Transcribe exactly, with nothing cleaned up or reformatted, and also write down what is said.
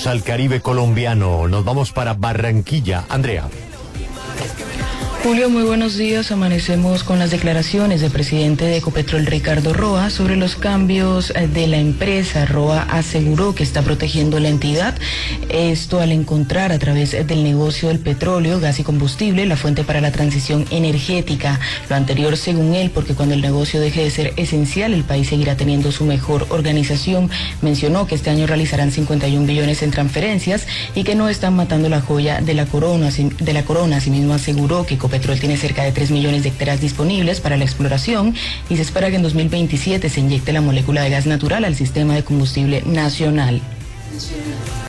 Vamos al Caribe colombiano, nos vamos para Barranquilla. Andrea. Julio, muy buenos días. Amanecemos con las declaraciones del presidente de Ecopetrol, Ricardo Roa, sobre los cambios de la empresa. Roa aseguró que está protegiendo la entidad, esto al encontrar a través del negocio del petróleo, gas y combustible la fuente para la transición energética. Lo anterior, según él, porque cuando el negocio deje de ser esencial, el país seguirá teniendo su mejor organización. Mencionó que este año realizarán cincuenta y un billones en transferencias y que no están matando la joya de la corona. De la corona. Asimismo aseguró que Ecopetrol tiene cerca de tres millones de hectáreas disponibles para la exploración y se espera que en dos mil veintisiete se inyecte la molécula de gas natural al sistema de combustible nacional.